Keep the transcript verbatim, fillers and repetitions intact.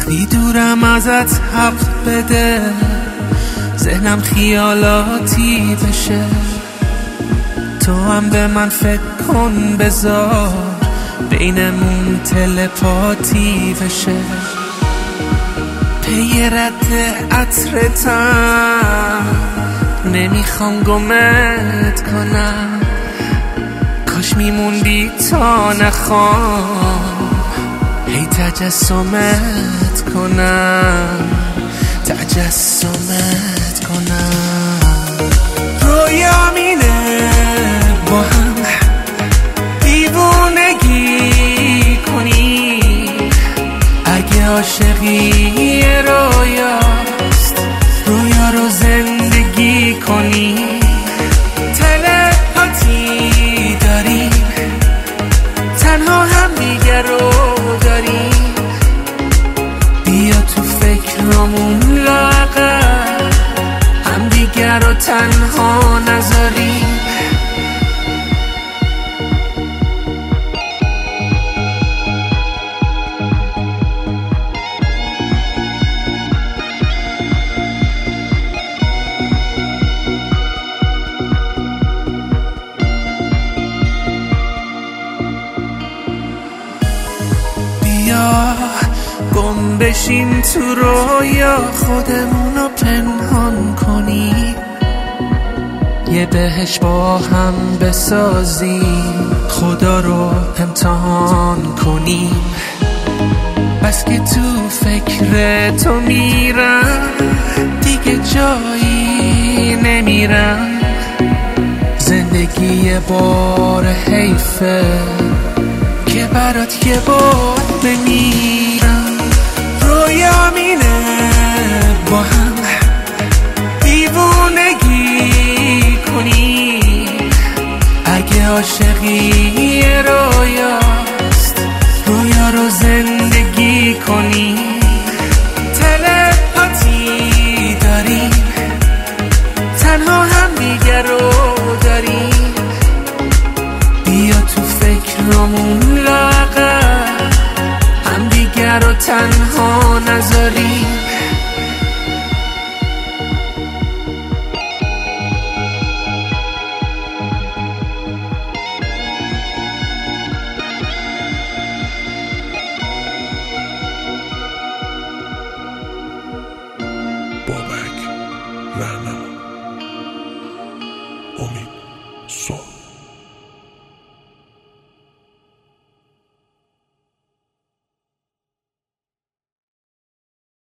وقتی دورم ازت حق بده، ذهنم خیالاتی بشه. تو هم به من فکر کن، بذار بینمون تلپاتی بشه. پی رد عطرتم، نمیخوام گمت کنم. کاش میموندی تا نخوام هی تجسمت کنم، تجسمت کنم. رویام اینه با هم دیوونگی کنی، اگه عاشقی رویاست رویا رو زندگی کنی. تلپاتی داریم، تنها هم دیگر رو داریم. بیا تو فکرامون لاغر هم دیگر رو تنها نذاریم. گم بشیم تو رویا، خودمونو پنهان کنیم. یه بهش با هم بسازیم، خدا رو امتحان کنیم. بس که تو فکر تو میرم، دیگه جایی نمیرم. زندگی بار حیفه که برات یه بار بمیرم. رویام اینه با هم دیوونگی کنی، اگه عاشقی رویاست رویا رو زندگی کنی. تلپاتی داریم، تنها هم دیگر رو داریم. بیا تو فکرامون لاغر هم دیگر رو تنها نذاریم. بابک، رعنا، امید، صبح.